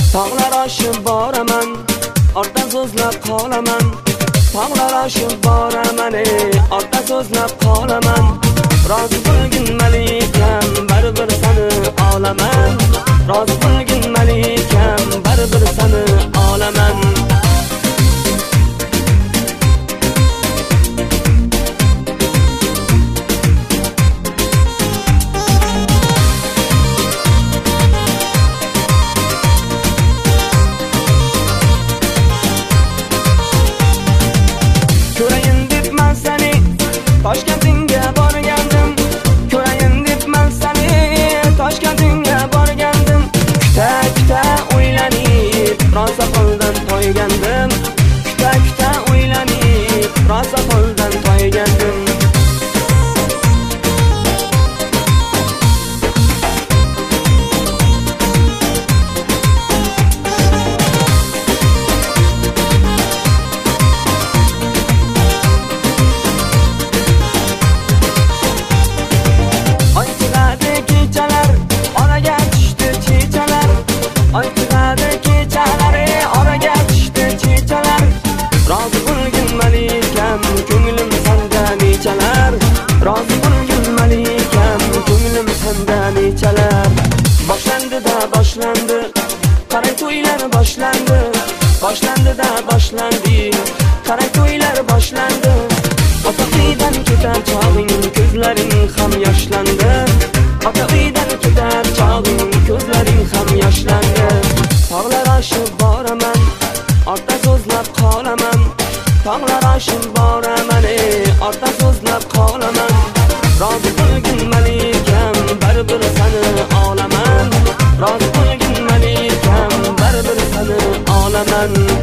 Tog'lar oshib boraman, ortda so'zlab qolaman. Tog'lar oshib boraman, ortda so'zlab qolaman. Rozi bo'lgin malikam, baribir seni olaman. Rozi bo'lgin malikam, baribir seni olaman. Toshkentga borgandim, ko'rayin debman seni. Toshkentga borgandim, kuta o'ylanib, rosa qo'ldan toygandim. Kuta o'ylanib, rosa qo'ldan toygandim. Rozi bo'lgin malikam, ko'nglim senda nechalar. Rozi bo'lgin malikam, ko'nglim senda nechalar. Boshlandi, qarang to'ylar boshlandi. Boshlandi, qarang to'ylar boshlandi. Ota uydan ketar chog'ing, ko'zlaring ham yoshlandi. Ota uydan ketar chog'ing, ko'zlaring ham yoshlandi. Tog'lar oshib boraman, ortda so'zlab qolaman. Tog'lar oshib boraman, ortda so'zlab qolaman. Rozi bo'lgin malikam, baribir seni olaman. Rozi bo'lgin malikam, baribir seni olaman.